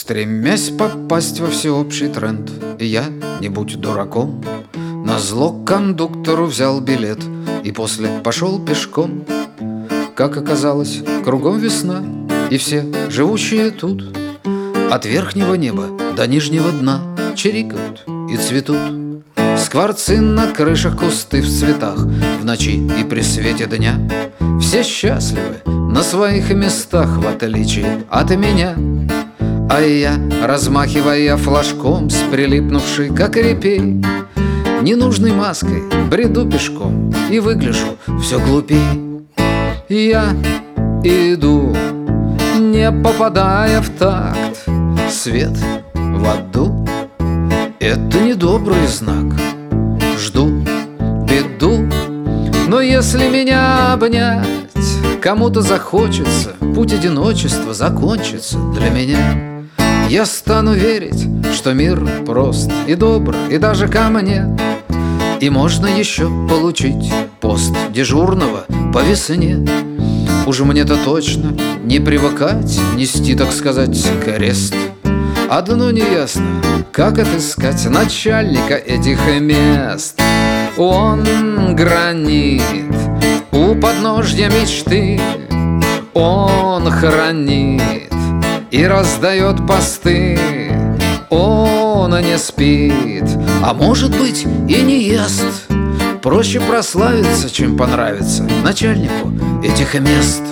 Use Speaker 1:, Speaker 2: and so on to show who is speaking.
Speaker 1: Стремясь попасть во всеобщий тренд, и я, не будь дураком, назло кондуктору взял билет и после пошел пешком. Как оказалось, кругом весна, и все живущие тут от верхнего неба до нижнего дна чирикают и цветут. Скворцы на крышах, кусты в цветах, в ночи и при свете дня. Все счастливы на своих местах, в отличие от меня. А я, размахивая флажком с прилипнувшей, как репей, ненужной маской бреду пешком и выгляжу все глупей. Я иду, не попадая в такт. Свет в аду — это недобрый знак. Жду беду, но если меня обнять, кому-то захочется, путь одиночества закончится для меня. Я стану верить, что мир прост и добр, и даже ко мне. И можно еще получить пост дежурного по весне. Уж мне-то точно не привыкать нести, так сказать, крест. Одно неясно, как отыскать начальника этих мест. Он гранит у подножья мечты, он хранит и раздает посты. Он не спит, а может быть и не ест. Проще прославиться, чем понравиться начальнику этих мест.